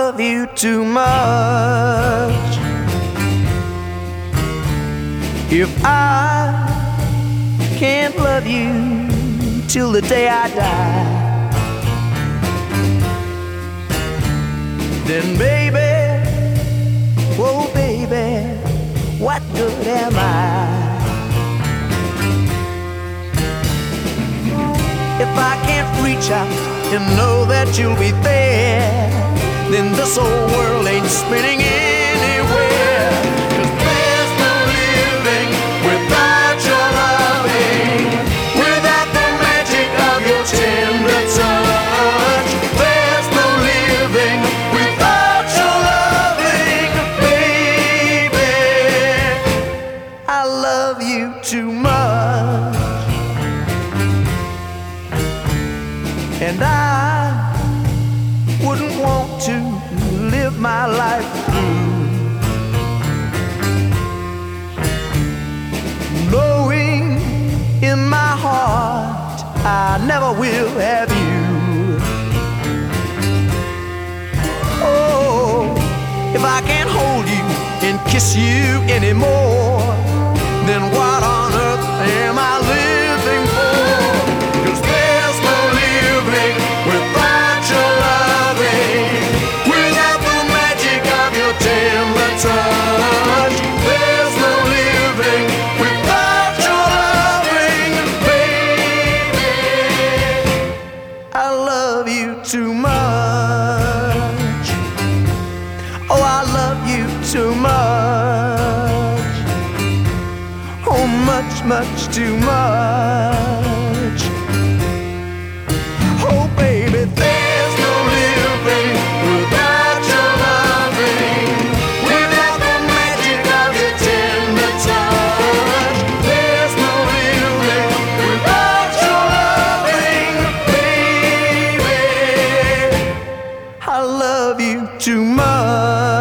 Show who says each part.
Speaker 1: love you too much. If I can't love you till the day I die, then baby, oh baby, what good am I? If I can't reach out and know that you'll be there, then this whole world ain't spinning anywhere. 'Cause there's no living without your loving, without the magic of your tender touch. There's no living without your loving, baby. I love you too much, and I wouldn't want to live my life through knowing in my heart I never will have you. Oh, if I can't hold you and kiss you anymore, then what on earth am I living for? 'Cause there's no living without your loving, without the magic of your tender touch. There's no living without your loving, baby. I love you too much. Oh, I love you too much. Oh, much, much too much. Oh, baby, there's no living without your loving, without the magic of your tender touch. There's no living without your loving, baby. I love you too much.